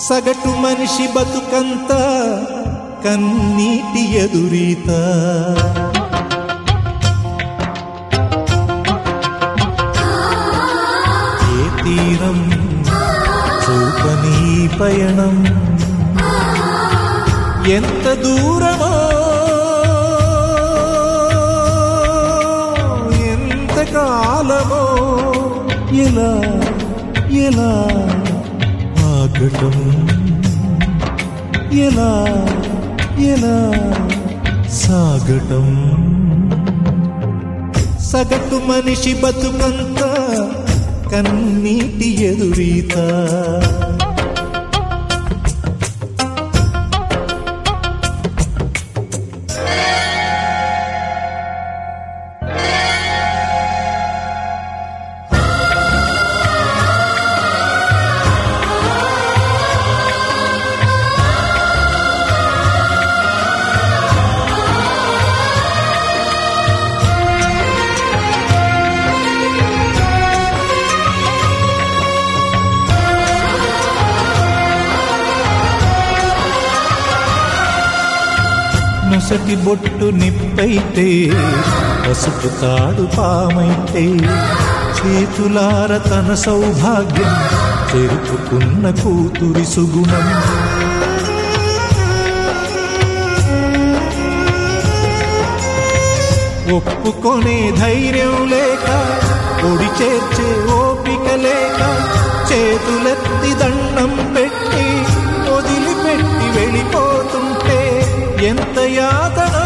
సగటు మనిషి బతుకంత కన్నీటి ఎదురీత ఏ తీరం చూపని పయనం ఎంత దూరమో ఎంత కాలమో ఎలా ఎలా ఆగటం ఎలా ఎలా సాగటం సగటు మనిషి బతుకంత కన్నీటి ఎదురీత నొసటి బొట్టు నిప్పైతే పసుపు తాడు పామైతే చేతులార తన సౌభాగ్యం చెరుపుకున్న కూతురి సుగుణం ఒప్పుకొనే ధైర్యం లేక ఒడి చేర్చే ఓపిక లేక చేతులెత్తి దండం పెట్టి వదిలిపెట్టి వెళ్ళిపోతుంటే ఎంత యాతనో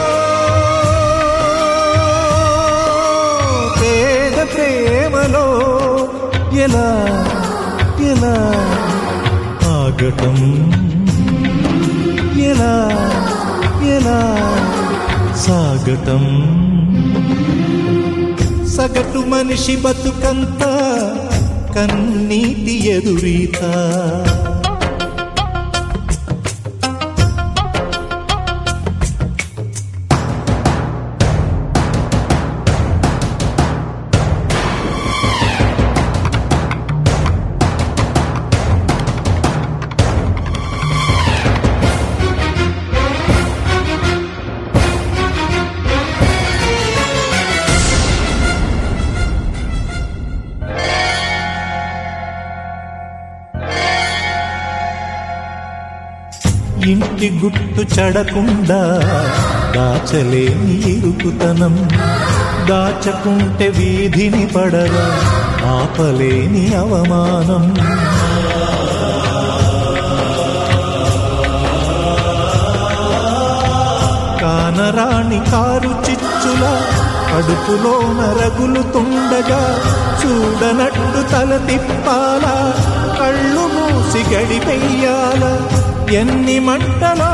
పేద ప్రేమలో ఎలా ఎలా ఆగటం ఎలా ఎలా సాగటం సగటు మనిషి బతుకంత కన్నీటి ఎదురీత ఇంటి గుట్టు చెడకుండా దాచలేని ఇరుకుతనం దాచకుంటే వీధిని పడగా ఆపలేని అవమానం కానరాణి కారు చిచ్చుల కడుపులోన రగులుతుండగా చూడనట్టు తల తిప్పాల కళ్ళు మూసి గడిపెయ్యాల ఎన్ని మంటలో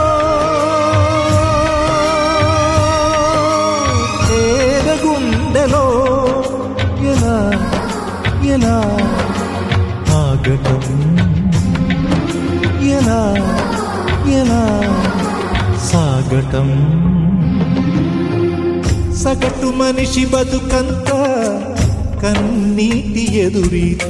పేద గుండెలో ఎలా ఎలా ఆగటం ఎలా ఎలా సాగటం సగటు మనిషి బతుకంత కన్నీటి ఎదురీత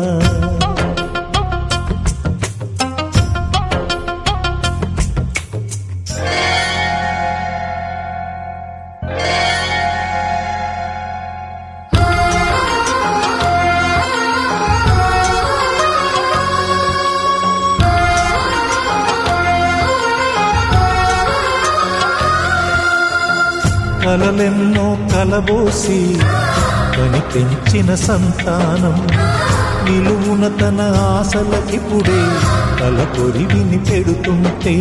కలలెన్నో కలబోసి కని పెంచిన సంతానం నిలువున తన ఆశలకిప్పుడే తల కొరివిని పెడుతుంటే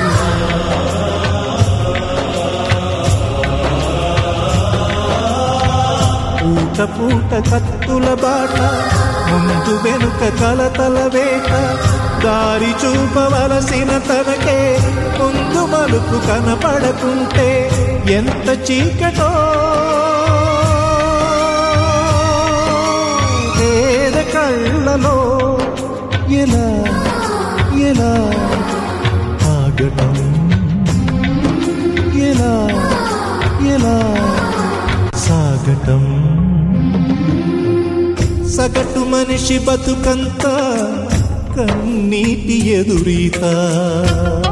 పూట పూట కత్తుల బాట ముందు వెనుక కలతల వేట దారి చూపవలసిన తనకే ముందు మలుపు కనపడకుంటే ఎంత చీకటో పేద కళ్ళలో ఎలా ఎలా ఆగటం ఎలా ఎలా సాగటం సగటు మనిషి బతుకంత కన్నీటి ఎదురీత